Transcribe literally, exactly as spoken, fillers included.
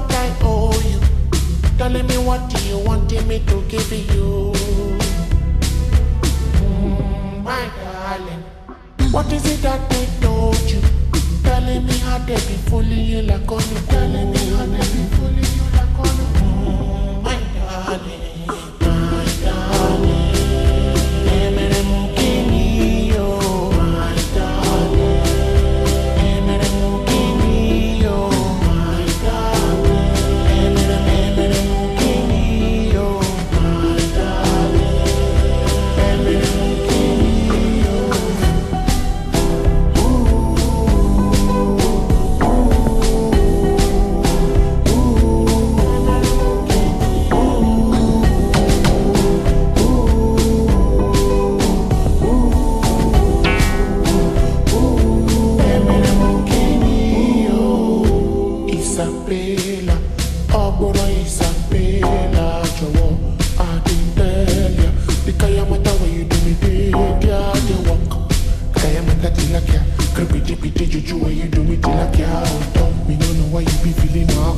what I owe you. Telling me what do you wanted me to give you. Mm, my darling, what is it that they told you? Telling me how they be fooling you like on you. Telling me how they be fooling you like on you. Mm, my darling, my darling. Emere mukini yo, my darling. Emere mukini yo, my darling. Emere emere mukini yo, my darling. Emere mukini yo. Isabella, Oboro Isabella, Jowo, I didn't tell ya. The Kayamata where you do me, they they walk. Kayamata Tilakia, creepy dippy juju where you do me Tilakia. Oh, don't me, no know why you be feeling hard.